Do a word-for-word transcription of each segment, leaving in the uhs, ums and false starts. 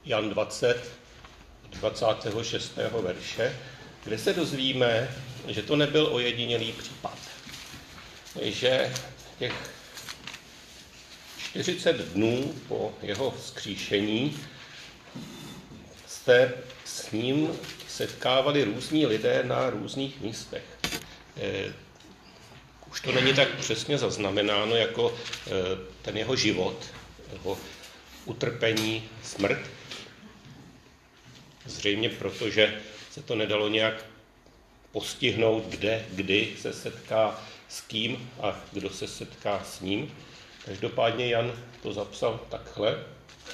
Jan dvacet, dvacátého šestého verše, kde se dozvíme, že to nebyl ojedinělý případ. Že těch čtyřicet dnů po jeho vzkříšení se s ním setkávali různí lidé na různých místech. Už to není tak přesně zaznamenáno jako ten jeho život, jeho utrpení, smrt. Zřejmě proto, že se to nedalo nějak postihnout, kde, kdy se setká s kým a kdo se setká s ním. Každopádně Jan to zapsal takhle.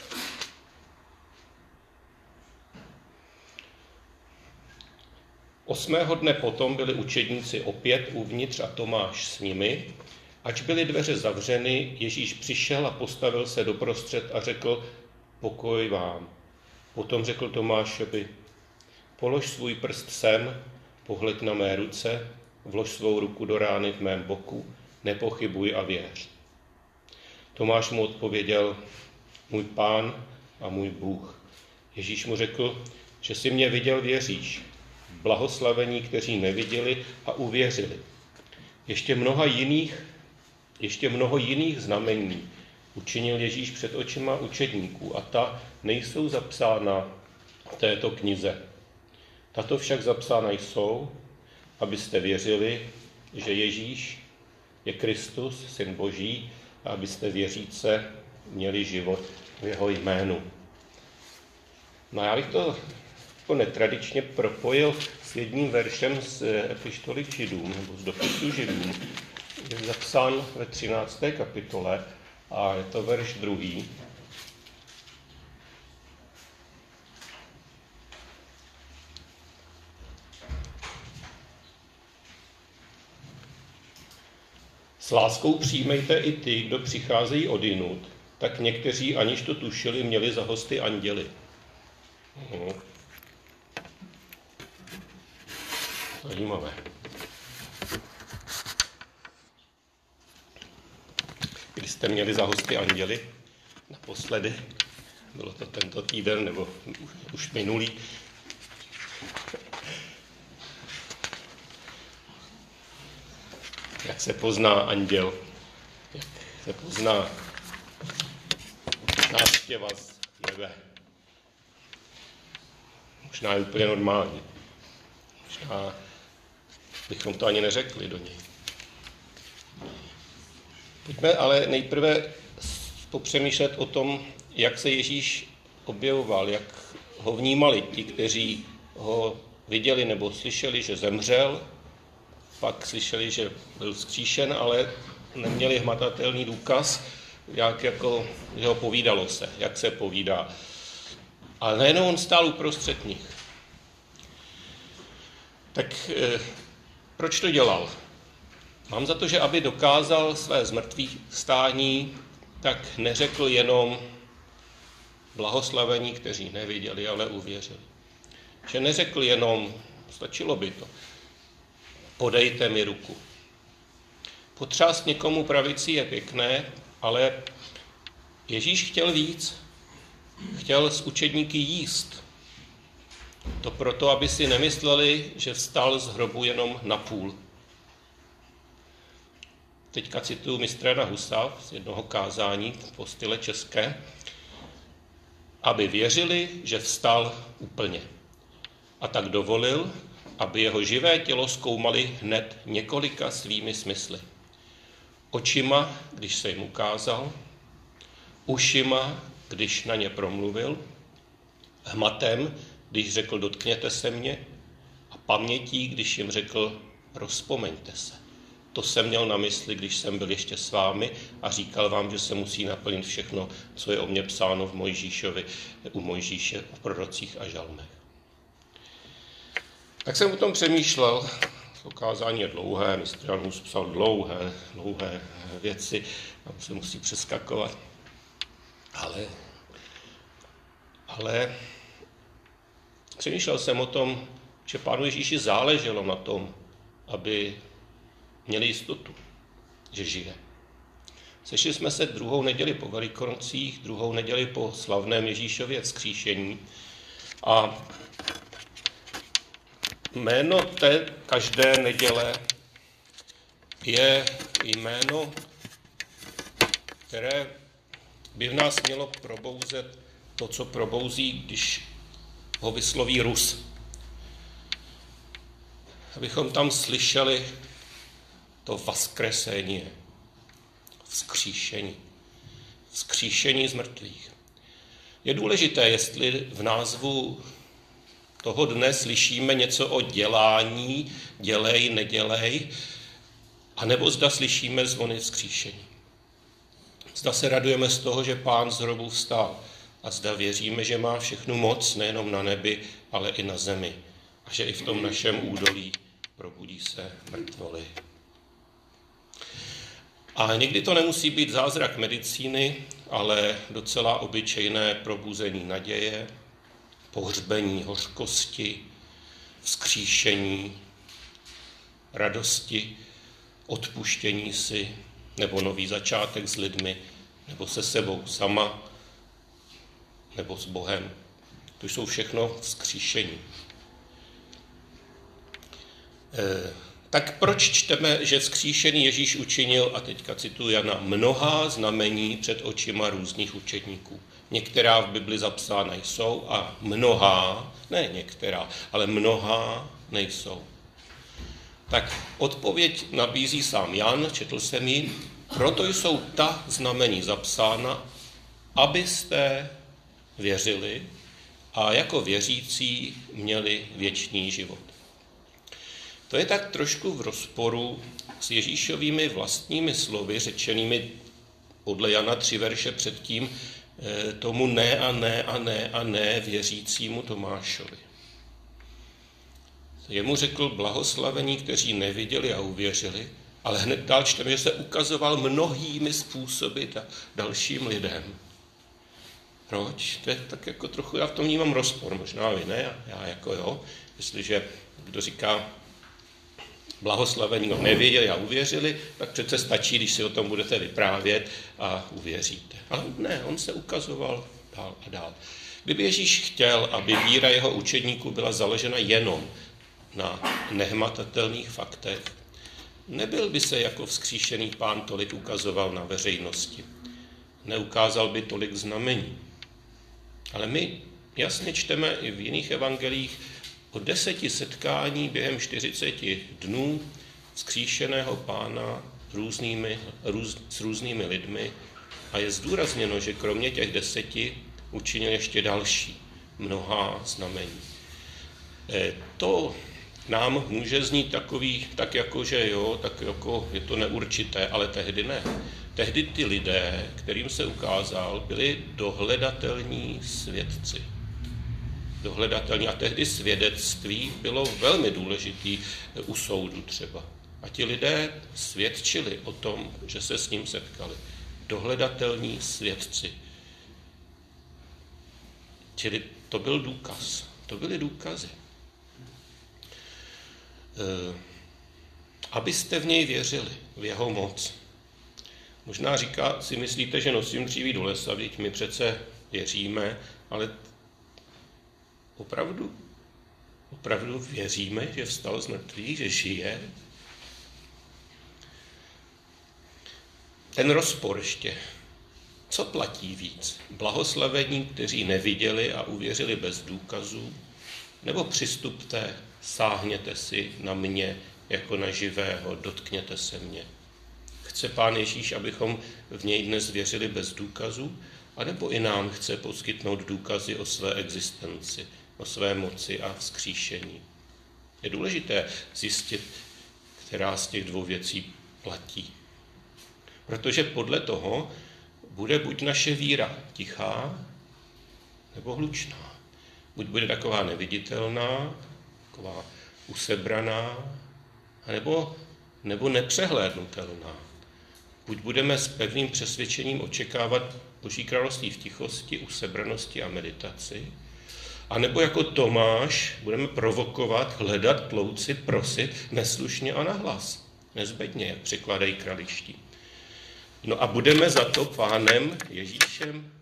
Osmého dne potom byli učedníci opět uvnitř a Tomáš s nimi. Ač byly dveře zavřeny, Ježíš přišel a postavil se doprostřed a řekl: pokoj vám. Potom řekl Tomášovi: polož svůj prst sem, pohled na mé ruce, vlož svou ruku do rány v mém boku, nepochybuj a věř. Tomáš mu odpověděl: můj Pán a můj Bůh. Ježíš mu řekl: že jsi mě viděl, věříš. Blahoslavení, kteří neviděli a uvěřili. Ještě mnoha jiných, ještě mnoho jiných znamení učinil Ježíš před očima učedníků a ta nejsou zapsána v této knize. Tato však zapsána jsou, abyste věřili, že Ježíš je Kristus, Syn Boží, a abyste věříce měli život v jeho jménu. No já bych to jako netradičně propojil s jedním veršem z epištoly k Židům, nebo z dopisu Židům. Je zapsán ve třinácté kapitole a je to verš druhý. S láskou přijmejte i ty, kdo přicházejí odjinud, tak někteří, aniž to tušili, měli za hosty anděli. Uhum. Zajímavé. Když jste měli za hosty anděli naposledy, bylo to tento týden nebo už minulý, jak se pozná anděl, jak se pozná návštěva z nebe. Možná je úplně normální. Možná bychom to ani neřekli do něj. Pojďme ale nejprve popřemýšlet o tom, jak se Ježíš objevoval, jak ho vnímali ti, kteří ho viděli nebo slyšeli, že zemřel, pak slyšeli, že byl vzkříšen, ale neměli hmatatelný důkaz, jak jako, že ho povídalo se, jak se povídá. Ale najednou on stál uprostřed nich. Tak e, proč to dělal? Mám za to, že aby dokázal své zmrtvých stání, tak neřekl jenom blahoslavení, kteří neviděli, ale uvěřili. Že neřekl jenom, stačilo by to, podejte mi ruku. Potřást někomu pravici je pěkné, ale Ježíš chtěl víc. Chtěl s učedníky jíst. To proto, aby si nemysleli, že vstal z hrobu jenom na půl. Teďka cituju mistra Jana Husa z jednoho kázání po style české. Aby věřili, že vstal úplně. A tak dovolil, aby jeho živé tělo zkoumali hned několika svými smysly. Očima, když se jim ukázal, ušima, když na ně promluvil, hmatem, když řekl dotkněte se mě, a pamětí, když jim řekl rozpomeňte se. To jsem měl na mysli, když jsem byl ještě s vámi a říkal vám, že se musí naplnit všechno, co je o mně psáno v Mojžíšovi, u Mojžíše, v prorocích a žalmech. Tak jsem o tom přemýšlel. To kázání je dlouhé, mistr Jan Hus psal dlouhé, dlouhé věci, tam se musí přeskakovat. Ale, ale přemýšlel jsem o tom, že Pánu Ježíši záleželo na tom, aby měli jistotu, že žije. Sešli jsme se druhou neděli po Velikoncích, druhou neděli po slavném Ježíšově vzkříšení a jméno té každé neděle je jméno, které by v nás mělo probouzet to, co probouzí, když ho vysloví Rus. Abychom tam slyšeli to vaskresení, vzkříšení, vzkříšení z mrtvých. Je důležité, jestli v názvu toho dne slyšíme něco o dělání, dělej, nedělej, anebo zda slyšíme zvony vzkříšení. Zda se radujeme z toho, že Pán z hrobu vstal a zda věříme, že má všechnu moc nejenom na nebi, ale i na zemi a že i v tom našem údolí probudí se mrtvoly. A někdy to nemusí být zázrak medicíny, ale docela obyčejné probuzení naděje, pohřbení hořkosti, vzkříšení, radosti, odpuštění si, nebo nový začátek s lidmi, nebo se sebou sama, nebo s Bohem. To jsou všechno vzkříšení. E, tak proč čteme, že vzkříšený Ježíš učinil, a teďka cituji Jana, mnohá znamení před očima různých učedníků. Některá v Bibli zapsána jsou a mnohá, ne některá, ale mnohá nejsou. Tak odpověď nabízí sám Jan, četl jsem ji, proto jsou ta znamení zapsána, abyste věřili a jako věřící měli věčný život. To je tak trošku v rozporu s Ježíšovými vlastními slovy, řečenými podle Jana tři verše předtím, tomu ne a ne a ne a ne věřícímu Tomášovi. Jemu řekl blahoslavení, kteří neviděli a uvěřili, ale hned dál čteme, že se ukazoval mnohými způsoby dalším lidem. Proč? To je tak jako trochu, já v tom vnímám rozpor, možná vy ne, já jako jo, jestliže kdo říká blahoslavení, no nevěděli a uvěřili, tak přece stačí, když si o tom budete vyprávět a uvěříte. Ale ne, on se ukazoval dál a dál. Kdyby Ježíš chtěl, aby víra jeho učedníků byla založena jenom na nehmatatelných faktech, nebyl by se jako vzkříšený Pán tolik ukazoval na veřejnosti. Neukázal by tolik znamení. Ale my jasně čteme i v jiných evangelích o deseti setkání během čtyřiceti dnů vzkříšeného Pána různými, růz, s různými lidmi a je zdůrazněno, že kromě těch deseti učinil ještě další mnohá znamení. E, to nám může znít takový, tak jako, že jo, tak jako je to neurčité, ale tehdy ne. Tehdy ty lidé, kterým se ukázal, byli dohledatelní svědci. Dohledatelní. A tehdy svědectví bylo velmi důležitý u soudu třeba. A ti lidé svědčili o tom, že se s ním setkali. Dohledatelní svědci. Čili to byl důkaz. To byly důkazy. E, abyste v něj věřili, v jeho moc. Možná říká, si myslíte, že nosím dříví do lesa, vždyť my přece věříme, ale opravdu, opravdu věříme, že vstal z mrtvých, že žije? Ten rozpor ještě. Co platí víc? Blahoslavení, kteří neviděli a uvěřili bez důkazů? Nebo přistupte, sáhněte si na mě jako na živého, dotkněte se mě? Chce Pán Ježíš, abychom v něj dnes věřili bez důkazů? A nebo i nám chce poskytnout důkazy o své existenci, o své moci a vzkříšení? Je důležité zjistit, která z těch dvou věcí platí. Protože podle toho bude buď naše víra tichá, nebo hlučná. Buď bude taková neviditelná, taková usebraná, nebo, nebo nepřehlédnutelná. Buď budeme s pevným přesvědčením očekávat Boží království v tichosti, usebranosti a meditaci, a nebo jako Tomáš budeme provokovat, hledat, tlouci, prosit neslušně a nahlas, nezbedně, jak překládají kraliští. No a budeme za to Pánem Ježíšem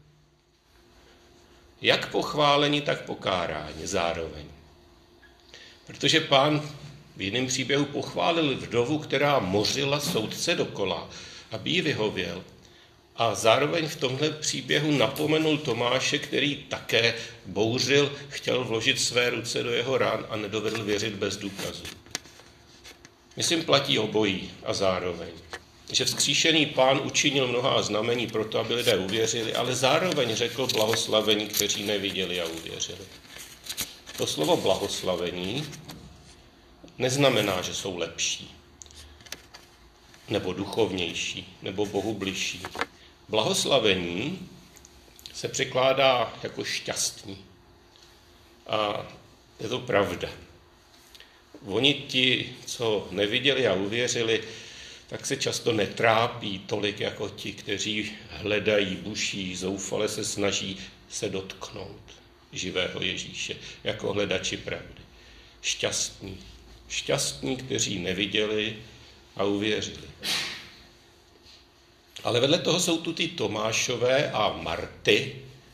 jak pochváleni, tak pokáráni zároveň. Protože Pán v jiném příběhu pochválil vdovu, která mořila soudce dokola, aby jí vyhověl. A zároveň v tomhle příběhu napomenul Tomáše, který také bouřil, chtěl vložit své ruce do jeho rán a nedovedl věřit bez důkazů. Myslím, platí obojí a zároveň. Že vzkříšený Pán učinil mnohá znamení proto, aby lidé uvěřili, ale zároveň řekl blahoslavení, kteří neviděli a uvěřili. To slovo blahoslavení neznamená, že jsou lepší, nebo duchovnější, nebo Bohu bližší. Blahoslavení se překládá jako šťastní. A je to pravda. Oni ti, co neviděli a uvěřili, tak se často netrápí tolik jako ti, kteří hledají, buší, zoufale se snaží se dotknout živého Ježíše, jako hledači pravdy. Šťastní. Šťastní, kteří neviděli a uvěřili. Ale vedle toho jsou tu ty Tomášové a Marty.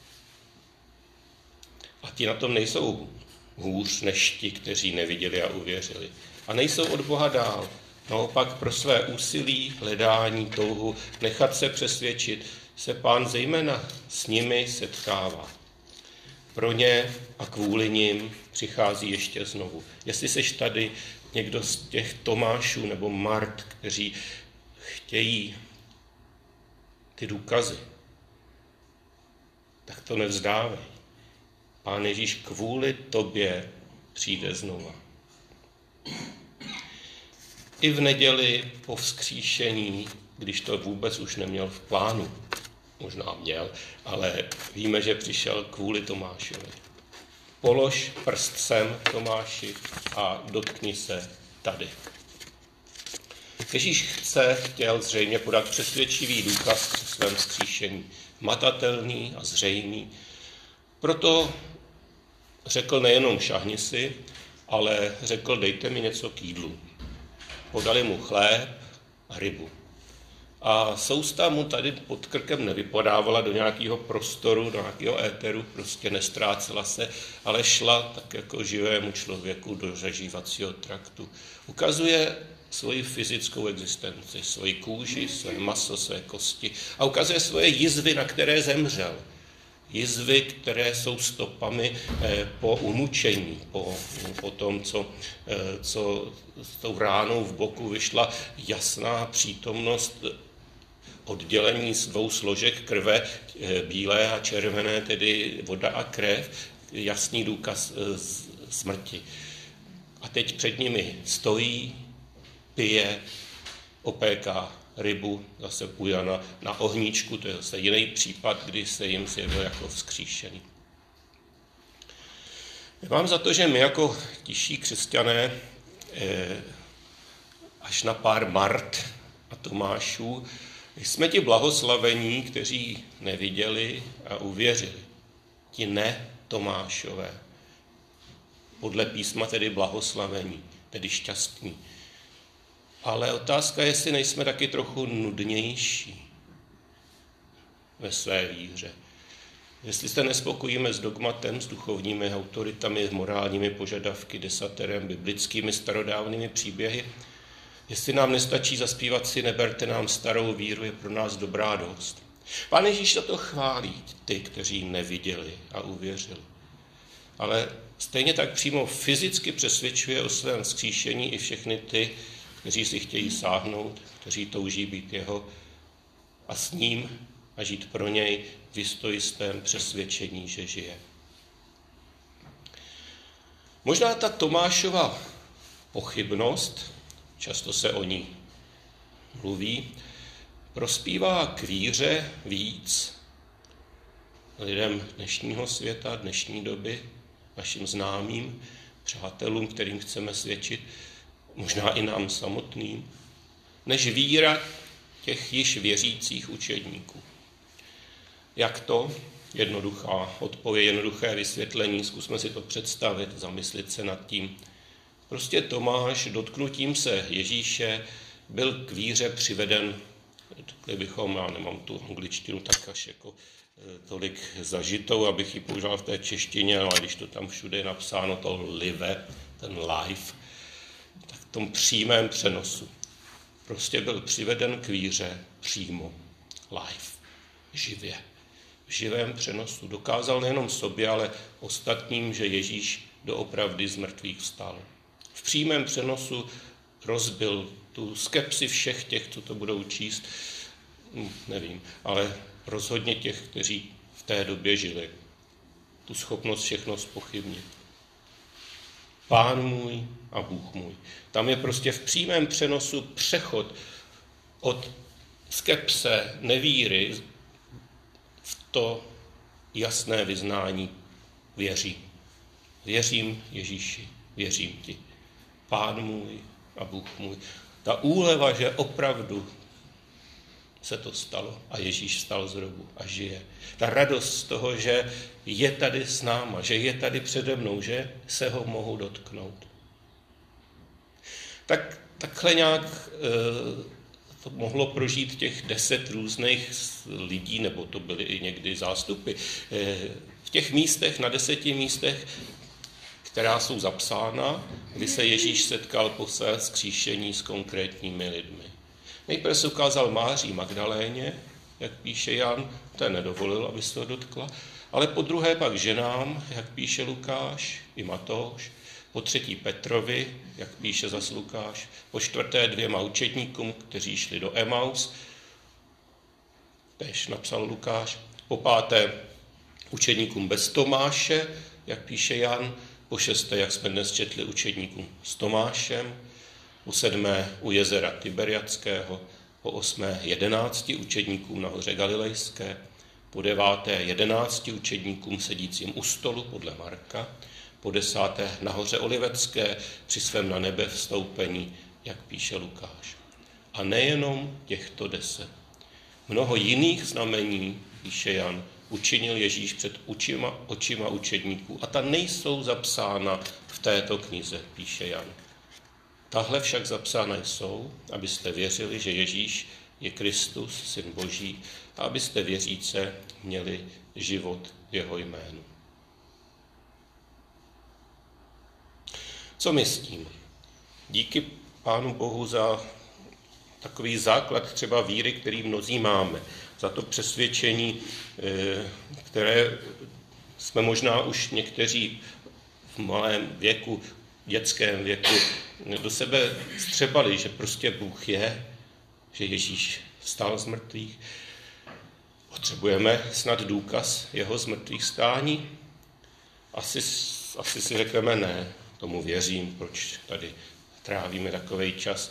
A ti na tom nejsou hůř než ti, kteří neviděli a uvěřili. A nejsou od Boha dál. Naopak pro své úsilí, hledání, touhu, nechat se přesvědčit, se Pán zejména s nimi setkává. Pro ně a kvůli nim přichází ještě znovu. Jestli seš tady někdo z těch Tomášů nebo Mart, kteří chtějí ty důkazy, tak to nevzdávej. Pán Ježíš kvůli tobě přijde znova. I v neděli po vzkříšení, když to vůbec už neměl v plánu, možná měl, ale víme, že přišel kvůli Tomášovi. Polož prst sem, Tomáši, a dotkni se tady. Ježíš chce, chtěl zřejmě podat přesvědčivý důkaz o svém vzkříšení. Matatelný a zřejmý. Proto řekl nejenom šahni si, ale řekl dejte mi něco k jídlu. Podali mu chléb a rybu. A sousta mu tady pod krkem nevypodávala do nějakého prostoru, do nějakého éteru, prostě nestrácela se, ale šla tak jako živému člověku do zažívacího traktu. Ukazuje svoji fyzickou existenci, svoji kůži, své maso, své kosti a ukazuje svoje jizvy, na které zemřel. Jizvy, které jsou stopami po umučení, po, po tom, co, co s tou ránou v boku vyšla jasná přítomnost oddělení z dvou složek krve, bílé a červené, tedy voda a krev, jasný důkaz smrti. A teď před nimi stojí, pije, opéká rybu, zase u Jana na ohníčku, to je zase jiný případ, kdy se jim zjevil jako vzkříšený. Já mám za to, že my jako tiší křesťané až na pár Mart a Tomášů jsme ti blahoslavení, kteří neviděli a uvěřili. Ti ne Tomášové. Podle písma tedy blahoslavení, tedy šťastní. Ale otázka je, jestli nejsme taky trochu nudnější ve své víře. Jestli se nespokojíme s dogmatem, s duchovními autoritami, s morálními požadavky, desaterem, biblickými starodávnými příběhy, jestli nám nestačí zaspívat si neberte nám starou víru, je pro nás dobrá dost. Pán Ježíš za to chválí ty, kteří neviděli a uvěřili. Ale stejně tak přímo fyzicky přesvědčuje o svém vzkříšení i všechny ty, kteří si chtějí sáhnout, kteří touží být jeho a s ním a žít pro něj v jistojistém přesvědčení, že žije. Možná ta Tomášova pochybnost, často se o ní mluví, prospívá k víře víc lidem dnešního světa, dnešní doby, našim známým, přátelům, kterým chceme svědčit, možná i nám samotným, než víra těch již věřících učedníků. Jak to? Jednoduchá odpověď, jednoduché vysvětlení, zkusme si to představit, zamyslit se nad tím. Prostě Tomáš dotknutím se Ježíše byl k víře přiveden Kdybychom, já nemám tu angličtinu tak až jako tolik zažitou, abych ji použil v té češtině, ale když to tam všude je napsáno, to live, ten life, tak v tom přímém přenosu prostě byl přiveden k víře přímo, live, živě. V živém přenosu dokázal nejenom sobě, ale ostatním, že Ježíš doopravdy z mrtvých vstal. V přímém přenosu rozbil tu skepsi všech těch, co to budou číst, nevím, ale rozhodně těch, kteří v té době žili. Tu schopnost všechno zpochybnit. Pán můj a Bůh můj. Tam je prostě v přímém přenosu přechod od skepse, nevíry v to jasné vyznání věří. Věřím Ježíši, věřím ti. Pán můj a Bůh můj. Ta úleva, že opravdu se to stalo a Ježíš vstal z hrobu a žije. Ta radost z toho, že je tady s náma, že je tady přede mnou, že se ho mohu dotknout. Tak takhle nějak e, to mohlo prožít těch deset různých lidí, nebo to byly i někdy zástupy. E, v těch místech, na deseti místech, která jsou zapsána, kdy se Ježíš setkal po své vzkříšení s konkrétními lidmi. Nejprve se ukázal Máří Magdaléně, jak píše Jan, ten nedovolil, aby se to dotkla, ale po druhé pak ženám, jak píše Lukáš i Matouš, po třetí Petrovi, jak píše zas Lukáš, po čtvrté dvěma učedníkům, kteří šli do Emaus, též napsal Lukáš, po páté učedníkům bez Tomáše, jak píše Jan, po šesté, jak jsme dnes četli, učedníkům s Tomášem, po sedmé u jezera Tiberiadského, po osmé jedenácti učedníkům na hoře Galilejské, po deváté jedenácti učedníkům sedícím u stolu podle Marka, po desáté na hoře Olivecké při svém na nebe vstoupení, jak píše Lukáš. A nejenom těchto deset. Mnoho jiných znamení, píše Jan, učinil Ježíš před očima, očima učedníků a ta nejsou zapsána v této knize, píše Jan. Tahle však zapsána jsou, abyste věřili, že Ježíš je Kristus, Syn Boží, a abyste věříce měli život v jeho jménu. Co my s tím? Díky Pánu Bohu za takový základ třeba víry, který mnozí máme, za to přesvědčení, které jsme možná už někteří v malém věku, dětském věku, do sebe střebali, že prostě Bůh je, že Ježíš vstal z mrtvých. Potřebujeme snad důkaz jeho zmrtvých stání? Asi, asi si řekneme ne, tomu věřím, proč tady trávíme takovej čas.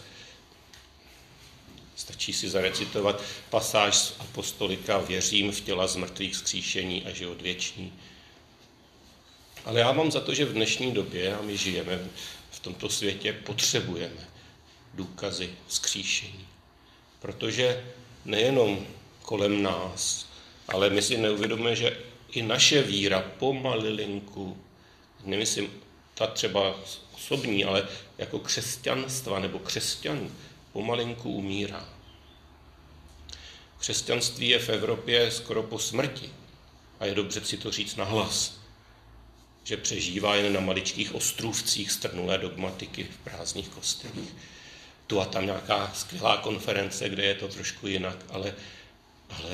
Stačí si zarecitovat pasáž z apostolika věřím v těla zmrtvých vzkříšení a život věčný. Ale já mám za to, že v dnešní době, a my žijeme v tomto světě, potřebujeme důkazy vzkříšení. Protože nejenom kolem nás, ale my si neuvědomíme, že i naše víra pomalilinku, nemyslím ta třeba osobní, ale jako křesťanstva nebo křesťanů, pomalinku umírá. Křesťanství je v Evropě skoro po smrti a je dobře si to říct nahlas, že přežívá jen na maličkých ostrůvcích strnulé dogmatiky v prázdných kostelích. Tu a tam nějaká skvělá konference, kde je to trošku jinak, ale, ale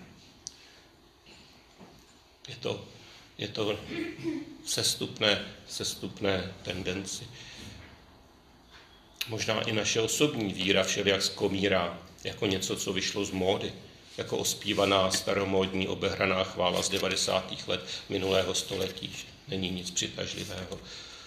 je to, je to sestupné, sestupné tendenci. Možná i naše osobní víra všelijak zkomírá jako něco, co vyšlo z módy, jako ospívaná staromódní obehraná chvála z devadesátých let minulého století. Není nic přitažlivého.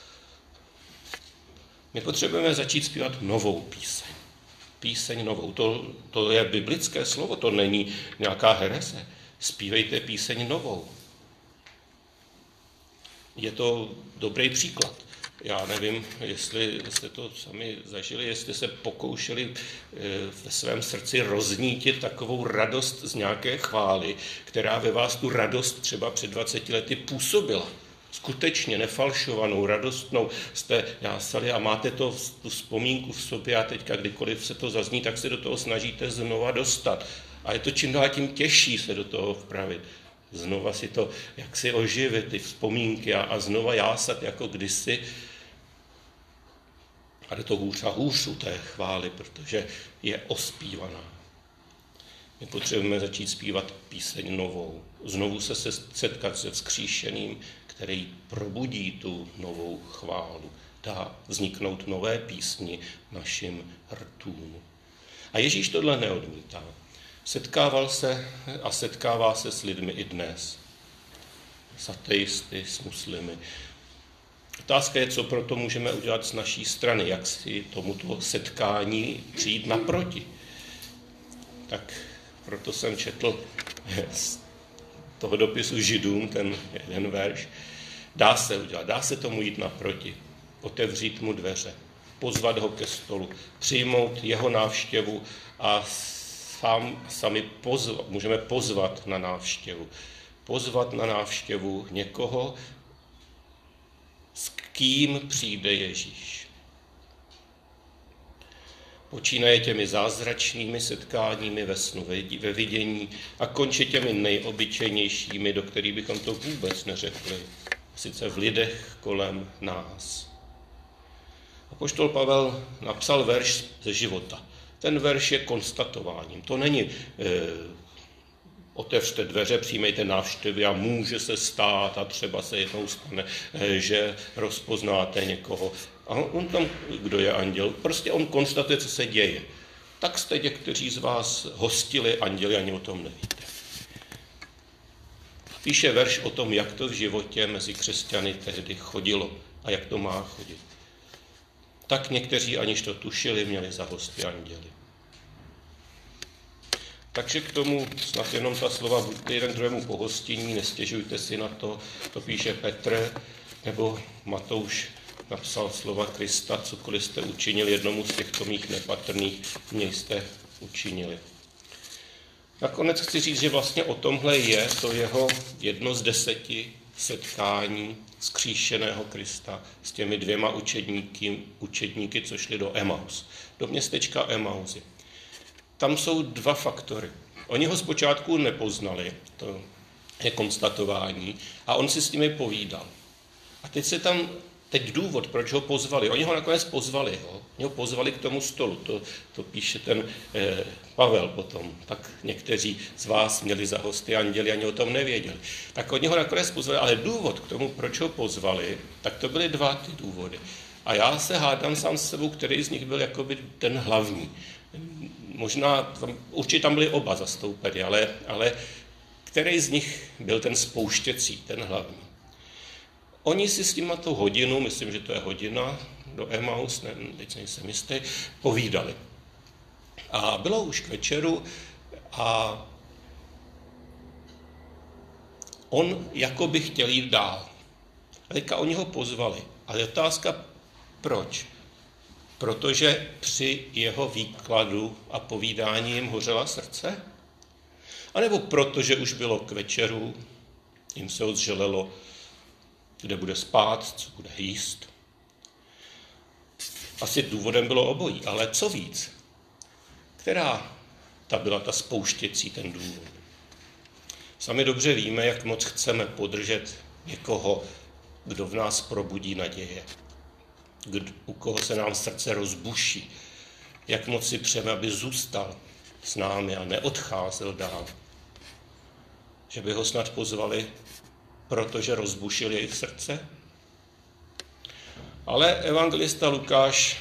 My potřebujeme začít zpívat novou píseň. Píseň novou. To, to je biblické slovo, to není nějaká hereze. Zpívejte píseň novou. Je to dobrý příklad. Já nevím, jestli jste to sami zažili, jestli se pokoušeli ve svém srdci roznítit takovou radost z nějaké chvály, která ve vás tu radost třeba před dvaceti lety působila. skutečně nefalšovanou, radostnou jste jásali a máte to, tu vzpomínku v sobě a teďka kdykoliv se to zazní, tak se do toho snažíte znova dostat. A je to čím dál tím těžší se do toho vpravit. Znova si to jaksi oživit, ty vzpomínky a, a znova jásat jako kdysi. A jde to hůř a hůř u té chvály, protože je ospívaná. My potřebujeme začít zpívat píseň novou. Znovu se setkat se vzkříšeným, který probudí tu novou chválu. Dá vzniknout nové písni našim rtům. A Ježíš tohle neodmítá. Setkával se a setkává se s lidmi i dnes. S ateisty, s muslimy. Otázka je, co proto můžeme udělat z naší strany, jak si tomuto setkání přijít naproti. Tak proto jsem četl z toho dopisu Židům ten jeden verš. Dá se udělat, dá se tomu jít naproti, otevřít mu dveře, pozvat ho ke stolu, přijmout jeho návštěvu a sám, sami pozvat, můžeme pozvat na návštěvu. Pozvat na návštěvu někoho, s kým přijde Ježíš. Počínaje těmi zázračnými setkáními ve snu, ve vidění a končí těmi nejobyčejnějšími, do kterých bychom to vůbec neřekli. Sice v lidech kolem nás. Apoštol Pavel napsal verš ze života. Ten verš je konstatováním. To není e, otevřte dveře, přijmejte návštěvy a může se stát a třeba se jednou stane, e, že rozpoznáte někoho. A on tam, kdo je anděl, prostě on konstatuje, co se děje. Tak jste někteří z vás hostili anděli, ani o tom nevíte. Píše verš o tom, jak to v životě mezi křesťany tehdy chodilo a jak to má chodit. Tak někteří, aniž to tušili, měli za hosty anděli. Takže k tomu snad jenom ta slova, buďte jeden druhému pohostinní, nestěžujte si na to, to píše Petr, nebo Matouš napsal slova Krista, cokoliv jste učinili jednomu z těchto mých nepatrných, mě jste učinili. Nakonec chci říct, že vlastně o tomhle je to jeho jedno z deseti setkání vzkříšeného Krista s těmi dvěma učedníky, učedníky, co šli do Emaus, do městečka Emauzy. Tam jsou dva faktory. Oni ho zpočátku nepoznali, to je konstatování, a on si s nimi povídal. A teď se tam, teď důvod, proč ho pozvali, oni ho nakonec pozvali, ho, oni ho pozvali k tomu stolu, to, to píše ten eh, Pavel potom, tak někteří z vás měli za hosty anděli, ani o tom nevěděli. Tak oni ho nakonec pozvali, ale důvod k tomu, proč ho pozvali, tak to byly dva ty důvody. A já se hádám sám s sebou, který z nich byl jakoby ten hlavní. Možná, tam, určitě tam byli oba zastoupeni, ale, ale který z nich byl ten spouštěcí, ten hlavní. Oni si s tím na tu hodinu, myslím, že to je hodina do Emaus, ne, teď nejsem jistý, povídali. A bylo už k večeru a on jako by chtěl jít dál. A teďka oni ho pozvali. Ale je otázka, proč? Protože při jeho výkladu a povídání jim hořela srdce? A nebo protože už bylo k večeru, jim se odzželelo, kde bude spát, co bude jíst. Asi důvodem bylo obojí, ale co víc? Která ta byla ta spouštěcí ten důvod? Sami dobře víme, jak moc chceme podržet někoho, kdo v nás probudí naděje, kdo, u koho se nám srdce rozbuší, jak moc si přejeme, aby zůstal s námi a neodcházel dál. Že by ho snad pozvali, protože rozbušil jejich srdce? Ale evangelista Lukáš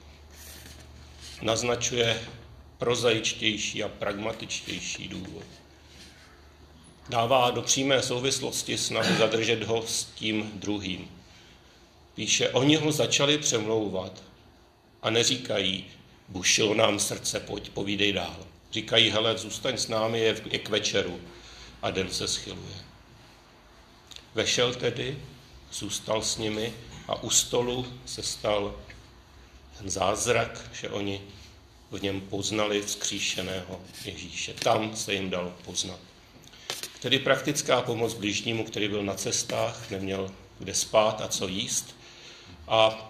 naznačuje prozaičtější a pragmatičtější důvod. Dává do přímé souvislosti snahu zadržet ho s tím druhým. Píše, oni ho začali přemlouvat a neříkají, bušilo nám srdce, pojď, povídej dál. Říkají, hele, zůstaň s námi, je, je k večeru a den se schyluje. Vešel tedy, zůstal s nimi a u stolu se stal ten zázrak, že oni v něm poznali vzkříšeného Ježíše. Tam se jim dal poznat. Tedy praktická pomoc bližnímu, který byl na cestách, neměl kde spát a co jíst. A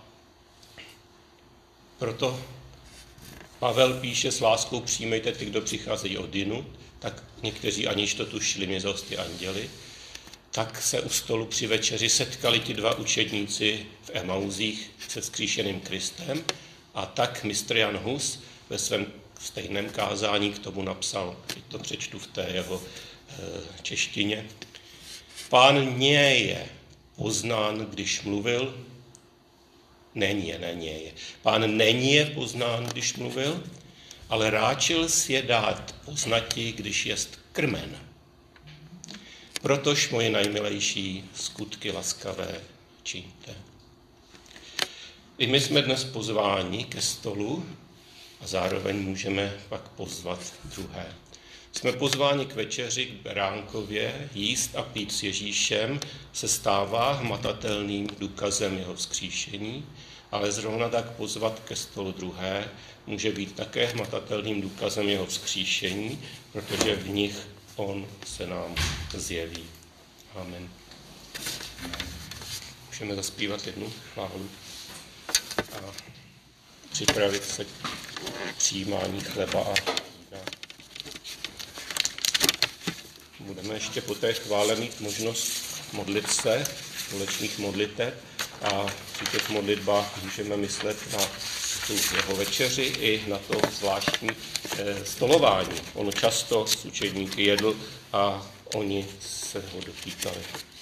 proto Pavel píše: s láskou přijmejte ty, kdo přicházejí odjinud, tak někteří aniž to tušili, mě zhostí anděli. Tak se u stolu při večeři setkali ti dva učedníci v Emauzích se vzkříšeným Kristem a tak mistr Jan Hus ve svém stejném kázání k tomu napsal, teď to přečtu v té jeho e, češtině. Pán nie je poznán, když mluvil, není je, není je. Pán není je poznán, když mluvil, ale ráčil si je dát poznati, když jest krmen. Protož moje najmilejší skutky laskavé čiňte. I my jsme dnes pozváni ke stolu a zároveň můžeme pak pozvat druhé. Jsme pozváni k večeři, k beránkově, jíst a pít s Ježíšem se stává hmatatelným důkazem jeho vzkříšení, ale zrovna tak pozvat ke stolu druhé může být také hmatatelným důkazem jeho vzkříšení, protože v nich on se nám zjeví. Amen. Můžeme zaspívat jednu chválu a připravit se k přijímání chleba a vína. Budeme ještě po té chvále mít možnost modlit se, společných modliteb, a při těch modlitbách můžeme myslet na tu jeho večeři i na to zvláštní eh, stolování. On často s učedníky jedl a oni se ho dotýkali.